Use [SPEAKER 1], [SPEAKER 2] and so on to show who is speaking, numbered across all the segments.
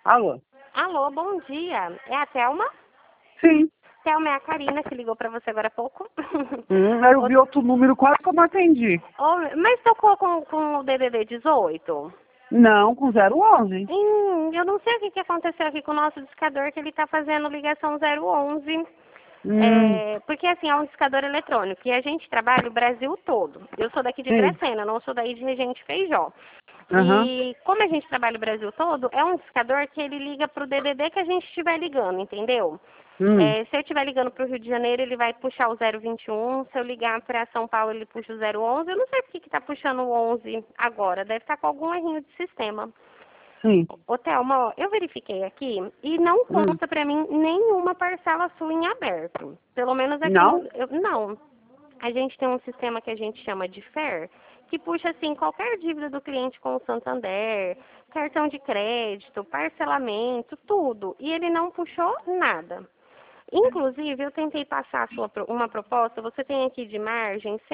[SPEAKER 1] Alô?
[SPEAKER 2] Alô, bom dia. É a Thelma?
[SPEAKER 1] Sim.
[SPEAKER 2] Thelma é a Karina que ligou pra você agora há pouco.
[SPEAKER 1] Eu vi outro número, quase que eu não atendi.
[SPEAKER 2] Mas tocou com o DDD 18?
[SPEAKER 1] Não, com 011.
[SPEAKER 2] Eu não sei o que aconteceu aqui com o nosso discador, que ele tá fazendo ligação 011. Porque assim, é um discador eletrônico e a gente trabalha o Brasil todo. Eu sou daqui de
[SPEAKER 1] Sim.
[SPEAKER 2] Dracena, não sou daí de Regente Feijó.
[SPEAKER 1] Aham.
[SPEAKER 2] E como a gente trabalha o Brasil todo, é um discador que ele liga pro DDD que a gente estiver ligando, entendeu? Se eu estiver ligando para o Rio de Janeiro, ele vai puxar o 021. Se eu ligar para São Paulo, ele puxa o 011. Eu não sei por que está puxando o 11 agora. Deve estar com algum errinho de sistema.
[SPEAKER 1] Sim.
[SPEAKER 2] Ô, Thelma, eu verifiquei aqui e não consta para mim nenhuma parcela sua em aberto. Pelo menos aqui
[SPEAKER 1] Não?
[SPEAKER 2] não. A gente tem um sistema que a gente chama de FAIR, que puxa assim qualquer dívida do cliente com o Santander, cartão de crédito, parcelamento, tudo. E ele não puxou nada. Inclusive, eu tentei passar uma proposta, você tem aqui de margem R$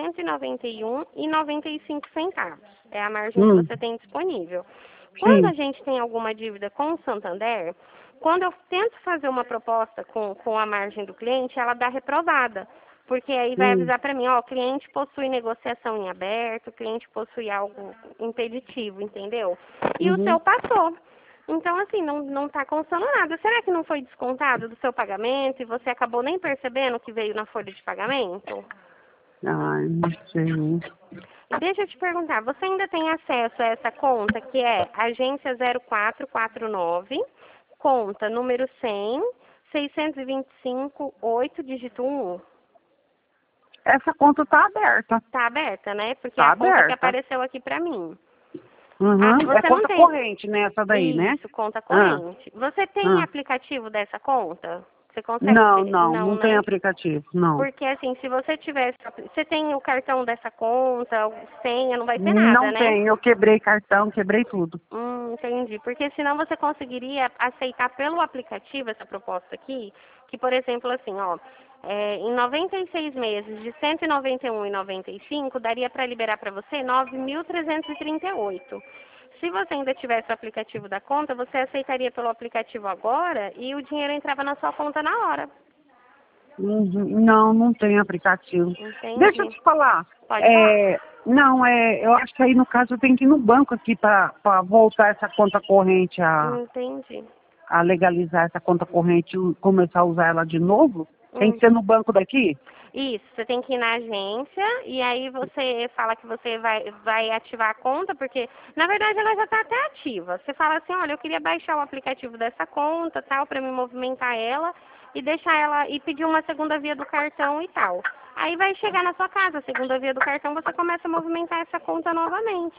[SPEAKER 2] 191,95. É a margem que você tem disponível. Quando
[SPEAKER 1] Sim.
[SPEAKER 2] a gente tem alguma dívida com o Santander, quando eu tento fazer uma proposta com a margem do cliente, ela dá reprovada. Porque aí vai avisar para mim, ó, o cliente possui negociação em aberto, o cliente possui algo impeditivo, entendeu? E o seu passou. Então, assim, não está constando nada. Será que não foi descontado do seu pagamento e você acabou nem percebendo que veio na folha de pagamento?
[SPEAKER 1] Ai, não sei.
[SPEAKER 2] E deixa eu te perguntar, você ainda tem acesso a essa conta que é agência 0449, conta número 100, 625, 8, dígito 1?
[SPEAKER 1] Essa conta tá aberta.
[SPEAKER 2] Tá aberta, né? Porque é
[SPEAKER 1] Tá
[SPEAKER 2] a conta que
[SPEAKER 1] aberta.
[SPEAKER 2] apareceu aqui pra mim.
[SPEAKER 1] É
[SPEAKER 2] Você não
[SPEAKER 1] conta
[SPEAKER 2] tem...
[SPEAKER 1] corrente, né? Essa daí, né?
[SPEAKER 2] Isso, conta
[SPEAKER 1] Ah,
[SPEAKER 2] corrente. Você tem
[SPEAKER 1] ah.
[SPEAKER 2] aplicativo dessa conta? Você consegue
[SPEAKER 1] Não,
[SPEAKER 2] ver?
[SPEAKER 1] não.
[SPEAKER 2] Não,
[SPEAKER 1] Não tem
[SPEAKER 2] né?
[SPEAKER 1] aplicativo, não.
[SPEAKER 2] Porque assim, se você tivesse... Você tem o cartão dessa conta, senha, não vai ter nada,
[SPEAKER 1] Não
[SPEAKER 2] né?
[SPEAKER 1] tem. Eu quebrei cartão, quebrei tudo.
[SPEAKER 2] Entendi. Porque senão você conseguiria aceitar pelo aplicativo essa proposta aqui, que, por exemplo, assim, ó, em 96 meses de R$ 191,95, daria para liberar para você R$ 9.338. Se você ainda tivesse o aplicativo da conta, você aceitaria pelo aplicativo agora e o dinheiro entrava na sua conta na hora.
[SPEAKER 1] Não, não tem aplicativo. Deixa eu
[SPEAKER 2] Entende?
[SPEAKER 1] te falar.
[SPEAKER 2] Pode falar.
[SPEAKER 1] Não, eu acho que aí no caso eu tenho que ir no banco aqui para voltar essa conta corrente
[SPEAKER 2] Entendi.
[SPEAKER 1] a legalizar essa conta corrente e começar a usar ela de novo. Tem que ser no banco daqui?
[SPEAKER 2] Isso, você tem que ir na agência e aí você fala que você vai ativar a conta, porque na verdade ela já está até ativa. Você fala assim, olha, eu queria baixar o aplicativo dessa conta, tal, para me movimentar ela e deixar ela e pedir uma segunda via do cartão e tal. Aí vai chegar na sua casa, a segunda via do cartão, você começa a movimentar essa conta novamente.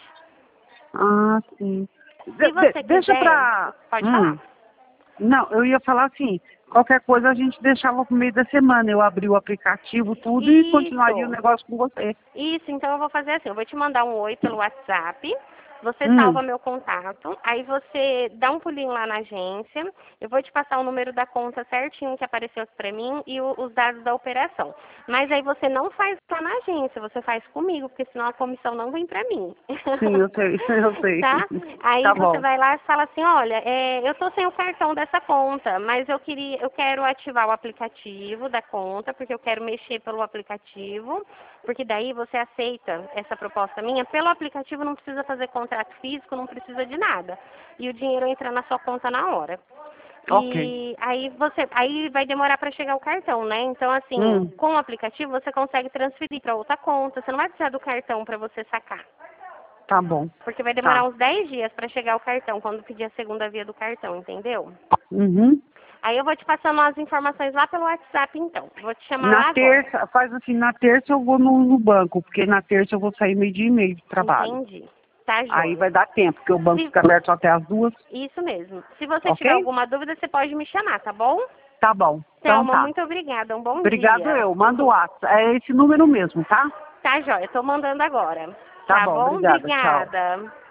[SPEAKER 1] Ah, sim.
[SPEAKER 2] Se você
[SPEAKER 1] Deixa
[SPEAKER 2] quiser,
[SPEAKER 1] pra...
[SPEAKER 2] pode falar.
[SPEAKER 1] Não, eu ia falar assim, qualquer coisa a gente deixava pro meio da semana. Eu abri o aplicativo, tudo, e continuaria o
[SPEAKER 2] Isso.
[SPEAKER 1] negócio com você.
[SPEAKER 2] Isso, então eu vou fazer assim, eu vou te mandar um oi pelo WhatsApp, você salva meu contato, aí você dá um pulinho lá na agência, eu vou te passar o número da conta certinho que apareceu aqui pra mim e os dados da operação. Mas aí você não faz lá na agência, você faz comigo, porque senão a comissão não vem pra mim.
[SPEAKER 1] Sim, eu sei, eu sei.
[SPEAKER 2] Tá? Aí
[SPEAKER 1] Tá
[SPEAKER 2] você
[SPEAKER 1] bom.
[SPEAKER 2] vai lá e fala assim, olha, eu tô sem o cartão dessa conta, mas eu quero ativar o aplicativo da conta, porque eu quero mexer pelo aplicativo, porque daí você aceita essa proposta minha. Pelo aplicativo não precisa fazer contrato físico, não precisa de nada. E o dinheiro entra na sua conta na hora.
[SPEAKER 1] Ok.
[SPEAKER 2] E aí vai demorar para chegar o cartão, né? Então, assim, com o aplicativo você consegue transferir para outra conta. Você não vai precisar do cartão para você sacar.
[SPEAKER 1] Tá bom.
[SPEAKER 2] Porque vai demorar
[SPEAKER 1] Tá.
[SPEAKER 2] uns 10 dias para chegar o cartão, quando pedir a segunda via do cartão, entendeu?
[SPEAKER 1] Uhum.
[SPEAKER 2] Aí eu vou te passando as informações lá pelo WhatsApp, então. Vou te chamar
[SPEAKER 1] Na
[SPEAKER 2] lá agora.
[SPEAKER 1] terça, faz assim, na terça eu vou no banco, porque na terça eu vou sair 12:30 de trabalho.
[SPEAKER 2] Entendi. Tá,
[SPEAKER 1] Aí
[SPEAKER 2] joia.
[SPEAKER 1] vai dar tempo, porque o banco
[SPEAKER 2] Se-
[SPEAKER 1] fica aberto só até as 2,
[SPEAKER 2] Isso mesmo. Se você tiver
[SPEAKER 1] ok?
[SPEAKER 2] alguma dúvida, você pode me chamar, tá bom?
[SPEAKER 1] Tá bom. Então
[SPEAKER 2] Thelma,
[SPEAKER 1] tá.
[SPEAKER 2] muito obrigada. Um bom
[SPEAKER 1] Obrigado
[SPEAKER 2] dia.
[SPEAKER 1] eu. Manda o WhatsApp. É esse número mesmo, tá?
[SPEAKER 2] Tá, joia. Tô mandando agora.
[SPEAKER 1] Tá
[SPEAKER 2] Tá
[SPEAKER 1] bom,
[SPEAKER 2] bom?
[SPEAKER 1] obrigada. Tchau.
[SPEAKER 2] Obrigada.